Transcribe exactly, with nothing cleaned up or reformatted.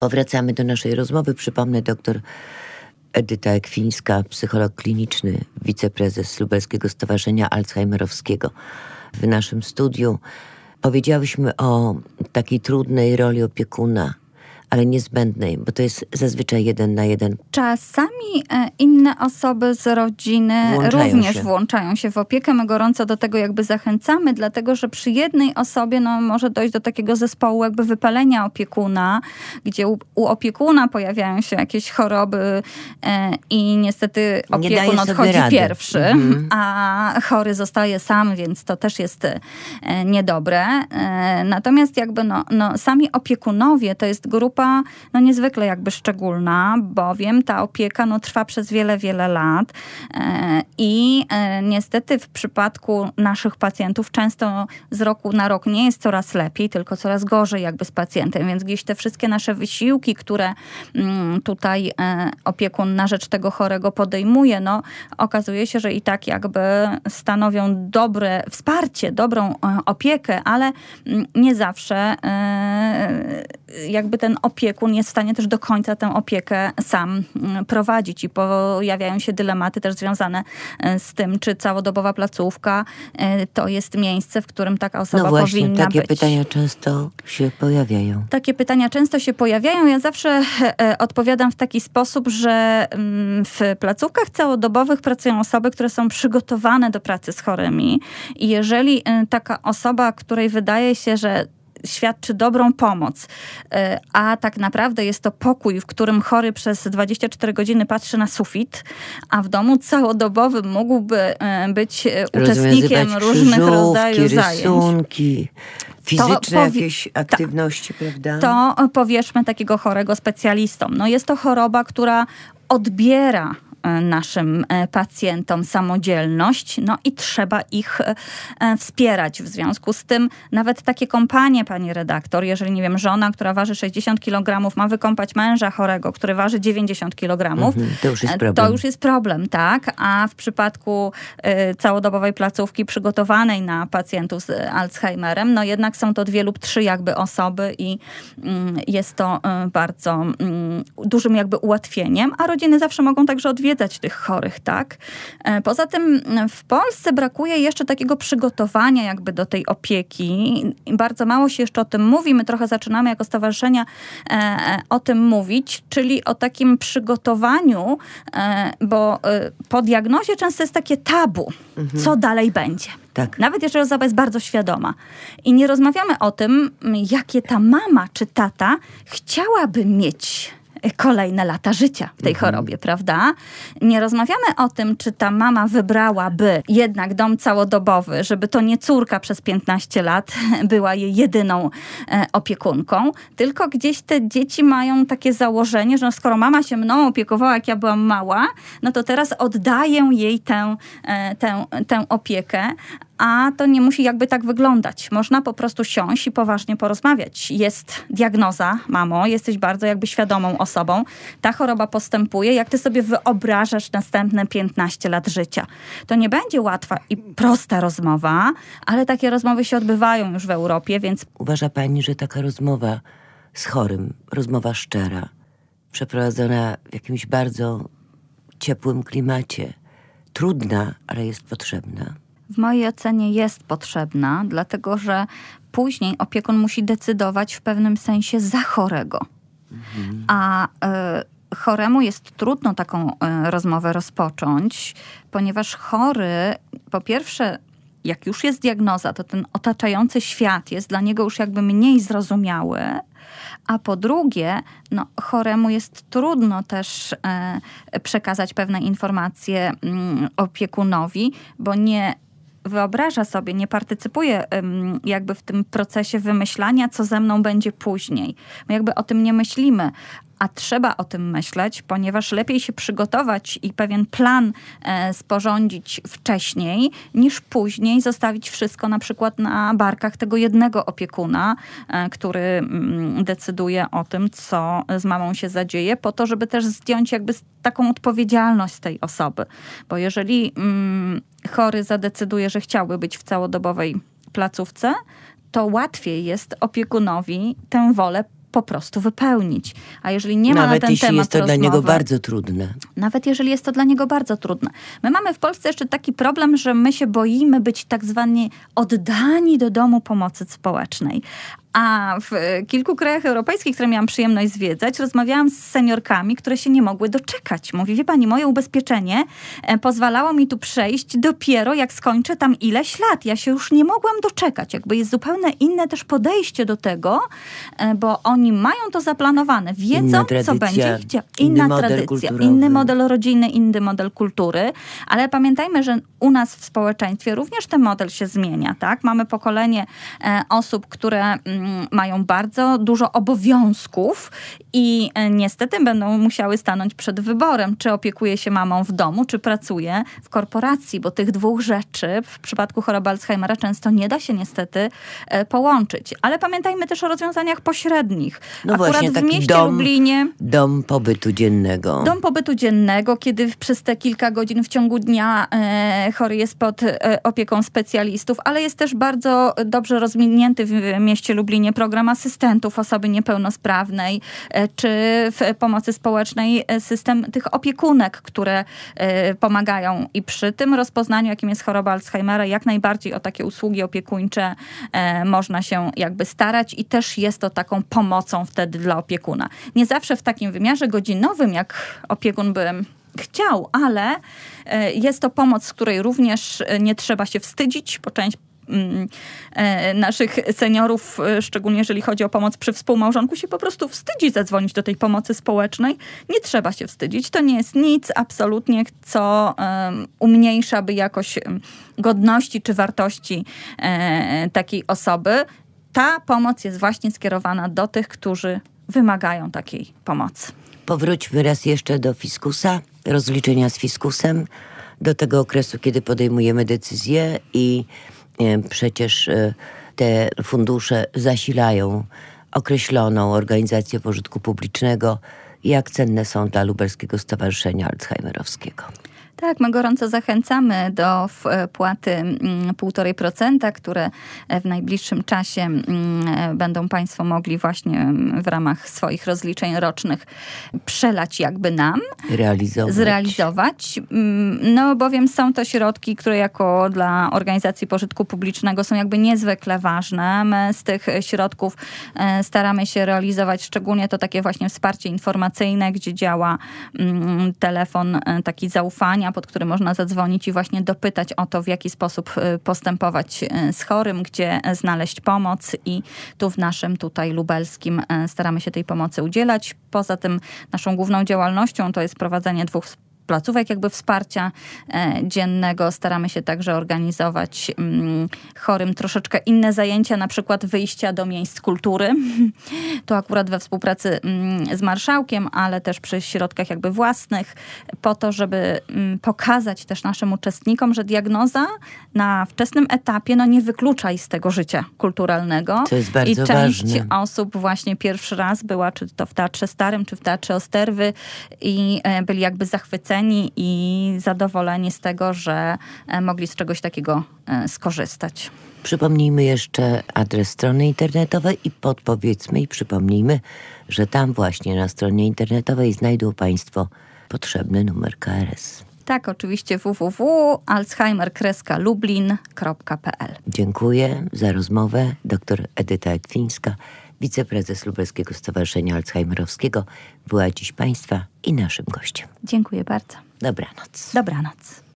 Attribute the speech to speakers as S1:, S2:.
S1: Powracamy do naszej rozmowy. Przypomnę, doktor Edyta Ekwińska, psycholog kliniczny, wiceprezes Lubelskiego Stowarzyszenia Alzheimerowskiego. W naszym studiu powiedziałyśmy o takiej trudnej roli opiekuna, ale niezbędnej, bo to jest zazwyczaj jeden na jeden.
S2: Czasami inne osoby z rodziny
S1: Włączają
S2: również
S1: się.
S2: włączają się w opiekę. My gorąco do tego jakby zachęcamy, dlatego że przy jednej osobie no, może dojść do takiego zespołu jakby wypalenia opiekuna, gdzie u, u opiekuna pojawiają się jakieś choroby e, i niestety opiekun odchodzi
S1: rady.
S2: pierwszy,
S1: Mhm.
S2: a chory zostaje sam, więc to też jest e, niedobre. E, natomiast jakby no, no, sami opiekunowie to jest grupa no niezwykle jakby szczególna, bowiem ta opieka no, trwa przez wiele, wiele lat e, i e, niestety w przypadku naszych pacjentów często z roku na rok nie jest coraz lepiej, tylko coraz gorzej jakby z pacjentem, więc gdzieś te wszystkie nasze wysiłki, które mm, tutaj e, opiekun na rzecz tego chorego podejmuje, no okazuje się, że i tak jakby stanowią dobre wsparcie, dobrą e, opiekę, ale mm, nie zawsze e, jakby ten opiekun jest w stanie też do końca tę opiekę sam prowadzić i pojawiają się dylematy też związane z tym, czy całodobowa placówka to jest miejsce, w którym taka osoba
S1: no właśnie,
S2: powinna
S1: takie
S2: być.
S1: pytania często się pojawiają.
S2: Takie pytania często się pojawiają. Ja zawsze odpowiadam w taki sposób, że w placówkach całodobowych pracują osoby, które są przygotowane do pracy z chorymi i jeżeli taka osoba, której wydaje się, że świadczy dobrą pomoc, a tak naprawdę jest to pokój, w którym chory przez dwadzieścia cztery godziny patrzy na sufit, a w domu całodobowym mógłby być uczestnikiem różnych rodzajów zajęć.
S1: Rysunki, fizyczne
S2: powie-
S1: jakieś aktywności,
S2: ta,
S1: prawda?
S2: To powierzmy takiego chorego specjalistom. No jest to choroba, która odbiera naszym pacjentom samodzielność, no i trzeba ich wspierać. W związku z tym nawet takie kompanie, pani redaktor, jeżeli, nie wiem, żona, która waży sześćdziesiąt kilogramów, ma wykąpać męża chorego, który waży dziewięćdziesiąt kilogramów,
S1: Mhm, to już jest problem.
S2: To już jest problem, tak? A w przypadku y, całodobowej placówki przygotowanej na pacjentów z Alzheimerem, no jednak są to dwie lub trzy jakby osoby i y, jest to y, bardzo y, dużym jakby ułatwieniem, a rodziny zawsze mogą także odwiedzać tych chorych, tak? Poza tym w Polsce brakuje jeszcze takiego przygotowania jakby do tej opieki. Bardzo mało się jeszcze o tym mówi. My trochę zaczynamy jako stowarzyszenia e, o tym mówić, czyli o takim przygotowaniu, e, bo e, po diagnozie często jest takie tabu, mhm. co dalej będzie.
S1: Tak.
S2: Nawet jeżeli osoba jest bardzo świadoma. I nie rozmawiamy o tym, jakie ta mama czy tata chciałaby mieć kolejne lata życia w tej mhm. chorobie, prawda? Nie rozmawiamy o tym, czy ta mama wybrałaby jednak dom całodobowy, żeby to nie córka przez piętnaście lat była jej jedyną e, opiekunką, tylko gdzieś te dzieci mają takie założenie, że no, skoro mama się mną opiekowała, jak ja byłam mała, no to teraz oddaję jej tę, e, tę, tę opiekę, a to nie musi jakby tak wyglądać. Można po prostu siąść i poważnie porozmawiać. Jest diagnoza, mamo, jesteś bardzo jakby świadomą osobą. Ta choroba postępuje. Jak ty sobie wyobrażasz następne piętnaście lat życia? To nie będzie łatwa i prosta rozmowa, ale takie rozmowy się odbywają już w Europie, więc...
S1: Uważa pani, że taka rozmowa z chorym, rozmowa szczera, przeprowadzona w jakimś bardzo ciepłym klimacie, trudna, ale jest potrzebna?
S2: W mojej ocenie jest potrzebna, dlatego że później opiekun musi decydować w pewnym sensie za chorego. Mhm. A y, choremu jest trudno taką y, rozmowę rozpocząć, ponieważ chory, po pierwsze, jak już jest diagnoza, to ten otaczający świat jest dla niego już jakby mniej zrozumiały, a po drugie, no, choremu jest trudno też e, przekazać pewne informacje mm, opiekunowi, bo nie wyobraża sobie, nie partycypuje um, jakby w tym procesie wymyślania, co ze mną będzie później. My jakby o tym nie myślimy, a trzeba o tym myśleć, ponieważ lepiej się przygotować i pewien plan e, sporządzić wcześniej, niż później zostawić wszystko na przykład na barkach tego jednego opiekuna, e, który mm, decyduje o tym, co z mamą się zadzieje, po to, żeby też zdjąć jakby taką odpowiedzialność z tej osoby. Bo jeżeli mm, chory zadecyduje, że chciałby być w całodobowej placówce, to łatwiej jest opiekunowi tę wolę po prostu wypełnić. A jeżeli nie ma
S1: Nawet
S2: na ten
S1: jeśli
S2: temat
S1: jest to
S2: rozmowy,
S1: dla niego bardzo trudne.
S2: Nawet jeżeli jest to dla niego bardzo trudne. My mamy w Polsce jeszcze taki problem, że my się boimy być tak zwanie oddani do domu pomocy społecznej. A w kilku krajach europejskich, które miałam przyjemność zwiedzać, rozmawiałam z seniorkami, które się nie mogły doczekać. Mówi, wie pani, moje ubezpieczenie pozwalało mi tu przejść dopiero jak skończę tam ileś lat. Ja się już nie mogłam doczekać. Jakby jest zupełnie inne też podejście do tego, bo oni mają to zaplanowane. Wiedzą, co będzie ich działo. Inna tradycja, kulturowy. Inny model rodzinny, inny model kultury. Ale pamiętajmy, że u nas w społeczeństwie również ten model się zmienia. Tak? Mamy pokolenie osób, które mają bardzo dużo obowiązków i niestety będą musiały stanąć przed wyborem, czy opiekuje się mamą w domu, czy pracuje w korporacji, bo tych dwóch rzeczy w przypadku choroby Alzheimera często nie da się niestety połączyć. Ale pamiętajmy też o rozwiązaniach pośrednich.
S1: No
S2: Akurat
S1: właśnie,
S2: w
S1: taki
S2: mieście
S1: dom,
S2: Lublinie...
S1: Dom pobytu dziennego.
S2: Dom pobytu dziennego, kiedy przez te kilka godzin w ciągu dnia e, chory jest pod e, opieką specjalistów, ale jest też bardzo dobrze rozwinięty w mieście Lublinie program asystentów osoby niepełnosprawnej, czy w pomocy społecznej system tych opiekunek, które pomagają i przy tym rozpoznaniu, jakim jest choroba Alzheimera, jak najbardziej o takie usługi opiekuńcze można się jakby starać i też jest to taką pomocą wtedy dla opiekuna. Nie zawsze w takim wymiarze godzinowym, jak opiekun by chciał, ale jest to pomoc, z której również nie trzeba się wstydzić, bo część naszych seniorów, szczególnie jeżeli chodzi o pomoc przy współmałżonku, się po prostu wstydzi zadzwonić do tej pomocy społecznej. Nie trzeba się wstydzić. To nie jest nic absolutnie, co um, umniejszaby jakoś godności czy wartości e, takiej osoby. Ta pomoc jest właśnie skierowana do tych, którzy wymagają takiej pomocy.
S1: Powróćmy raz jeszcze do fiskusa, rozliczenia z fiskusem, do tego okresu, kiedy podejmujemy decyzje i przecież te fundusze zasilają określoną organizację pożytku publicznego. Jak cenne są dla Lubelskiego Stowarzyszenia Alzheimerowskiego?
S2: Tak, my gorąco zachęcamy do wpłaty półtora procent, które w najbliższym czasie będą Państwo mogli właśnie w ramach swoich rozliczeń rocznych przelać jakby nam.
S1: Realizować.
S2: Zrealizować. No bowiem są to środki, które jako dla organizacji pożytku publicznego są jakby niezwykle ważne. My z tych środków staramy się realizować szczególnie to takie właśnie wsparcie informacyjne, gdzie działa telefon taki zaufania, pod który można zadzwonić i właśnie dopytać o to, w jaki sposób postępować z chorym, gdzie znaleźć pomoc i tu w naszym tutaj lubelskim staramy się tej pomocy udzielać. Poza tym naszą główną działalnością to jest prowadzenie dwóch placówek jakby wsparcia e, dziennego. Staramy się także organizować mm, chorym troszeczkę inne zajęcia, na przykład wyjścia do miejsc kultury. To akurat we współpracy mm, z marszałkiem, ale też przy środkach jakby własnych, po to, żeby mm, pokazać też naszym uczestnikom, że diagnoza na wczesnym etapie no, nie wyklucza ich z tego życia kulturalnego.
S1: To jest bardzo
S2: I część
S1: ważne.
S2: osób właśnie pierwszy raz była, czy to w Teatrze Starym, czy w Teatrze Osterwy i e, byli jakby zachwyceni i zadowoleni z tego, że mogli z czegoś takiego skorzystać.
S1: Przypomnijmy jeszcze adres strony internetowej i podpowiedzmy i przypomnijmy, że tam właśnie na stronie internetowej znajdą Państwo potrzebny numer K R S.
S2: Tak, oczywiście w w w kropka alzheimer kropka lublin kropka p l.
S1: Dziękuję za rozmowę. Doktor Edyta Ekwińska, wiceprezes Lubelskiego Stowarzyszenia Alzheimerowskiego, była dziś Państwa i naszym gościem.
S2: Dziękuję bardzo.
S1: Dobranoc.
S2: Dobranoc.